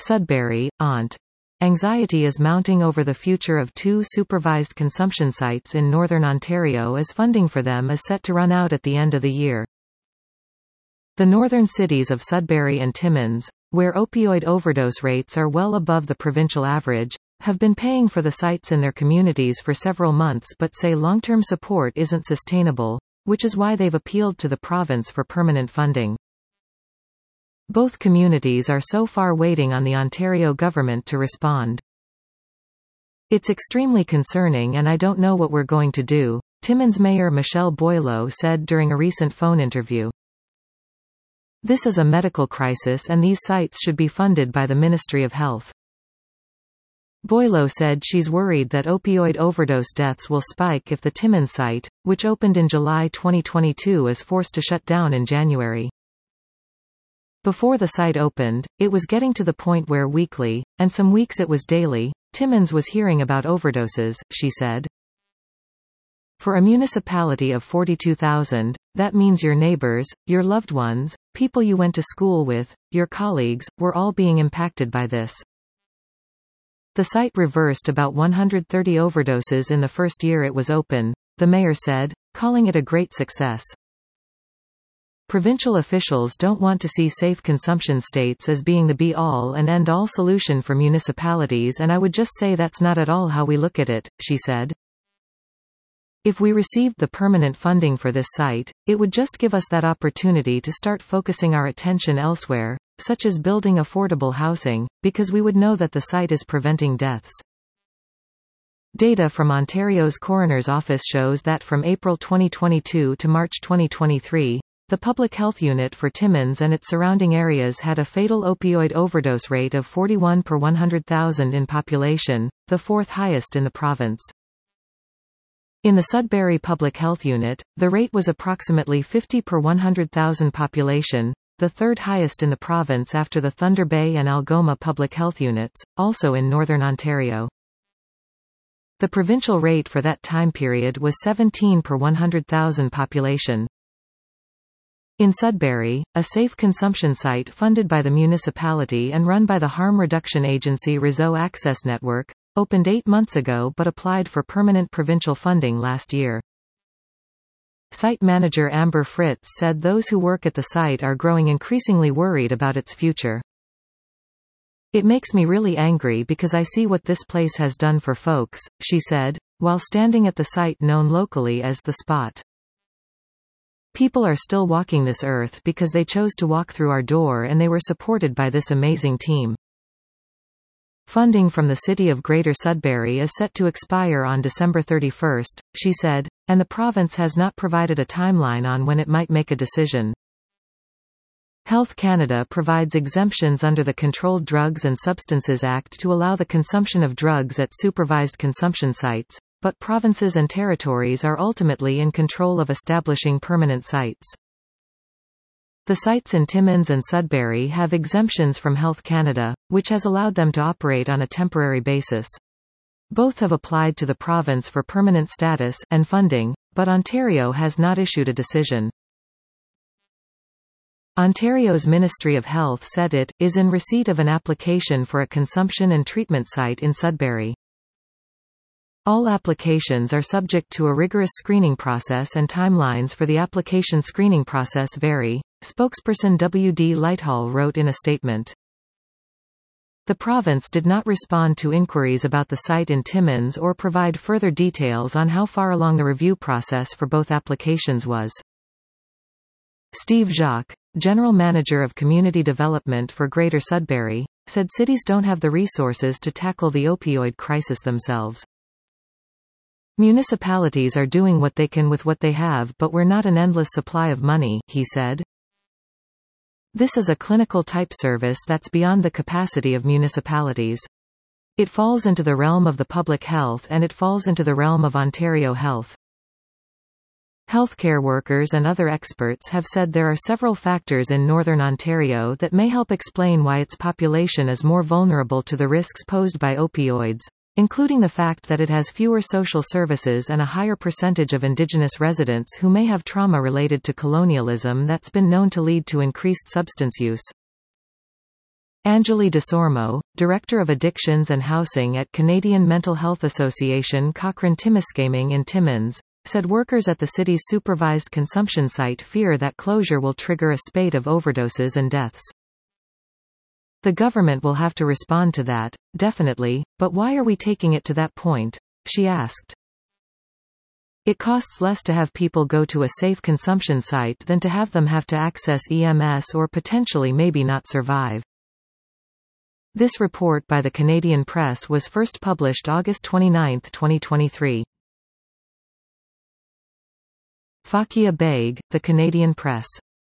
Sudbury, Ont. Anxiety is mounting over the future of two supervised consumption sites in Northern Ontario as funding for them is set to run out at the end of the year. The northern cities of Sudbury and Timmins, where opioid overdose rates are well above the provincial average, have been paying for the sites in their communities for several months but say long-term support isn't sustainable, which is why they've appealed to the province for permanent funding. Both communities are so far waiting on the Ontario government to respond. It's extremely concerning and I don't know what we're going to do, Timmins Mayor Michelle Boileau said during a recent phone interview. This is a medical crisis and these sites should be funded by the Ministry of Health. Boileau said she's worried that opioid overdose deaths will spike if the Timmins site, which opened in July 2022, is forced to shut down in January. Before the site opened, it was getting to the point where weekly, and some weeks it was daily, Timmins was hearing about overdoses, she said. For a municipality of 42,000, that means your neighbors, your loved ones, people you went to school with, your colleagues, were all being impacted by this. The site reversed about 130 overdoses in the first year it was open, the mayor said, calling it a great success. Provincial officials don't want to see safe consumption states as being the be-all and end-all solution for municipalities, and I would just say that's not at all how we look at it, she said. If we received the permanent funding for this site, it would just give us that opportunity to start focusing our attention elsewhere, such as building affordable housing, because we would know that the site is preventing deaths. Data from Ontario's Coroner's Office shows that from April 2022 to March 2023, the Public Health Unit for Timmins and its surrounding areas had a fatal opioid overdose rate of 41 per 100,000 in population, the fourth highest in the province. In the Sudbury Public Health Unit, the rate was approximately 50 per 100,000 population, the third highest in the province after the Thunder Bay and Algoma Public Health Units, also in Northern Ontario. The provincial rate for that time period was 17 per 100,000 population. In Sudbury, a safe consumption site funded by the municipality and run by the harm reduction agency Réseau Access Network, opened 8 months ago but applied for permanent provincial funding last year. Site manager Amber Fritz said those who work at the site are growing increasingly worried about its future. It makes me really angry because I see what this place has done for folks, she said, while standing at the site known locally as The Spot. People are still walking this earth because they chose to walk through our door and they were supported by this amazing team. Funding from the City of Greater Sudbury is set to expire on December 31, she said, and the province has not provided a timeline on when it might make a decision. Health Canada provides exemptions under the Controlled Drugs and Substances Act to allow the consumption of drugs at supervised consumption sites, but provinces and territories are ultimately in control of establishing permanent sites. The sites in Timmins and Sudbury have exemptions from Health Canada, which has allowed them to operate on a temporary basis. Both have applied to the province for permanent status and funding, but Ontario has not issued a decision. Ontario's Ministry of Health said it is in receipt of an application for a consumption and treatment site in Sudbury. All applications are subject to a rigorous screening process and timelines for the application screening process vary, spokesperson W.D. Lighthall wrote in a statement. The province did not respond to inquiries about the site in Timmins or provide further details on how far along the review process for both applications was. Steve Jacques, General Manager of Community Development for Greater Sudbury, said cities don't have the resources to tackle the opioid crisis themselves. Municipalities are doing what they can with what they have, but we're not an endless supply of money, he said. This is a clinical type service that's beyond the capacity of municipalities. It falls into the realm of the public health and it falls into the realm of Ontario Health. Healthcare workers and other experts have said there are several factors in Northern Ontario that may help explain why its population is more vulnerable to the risks posed by opioids, including the fact that it has fewer social services and a higher percentage of Indigenous residents who may have trauma related to colonialism that's been known to lead to increased substance use. Anjali Desormeaux, Director of Addictions and Housing at Canadian Mental Health Association Cochrane Timiskaming in Timmins, said workers at the city's supervised consumption site fear that closure will trigger a spate of overdoses and deaths. The government will have to respond to that, definitely, but why are we taking it to that point? She asked. It costs less to have people go to a safe consumption site than to have them have to access EMS or potentially maybe not survive. This report by the Canadian Press was first published August 29, 2023. Fakia Baig, The Canadian Press.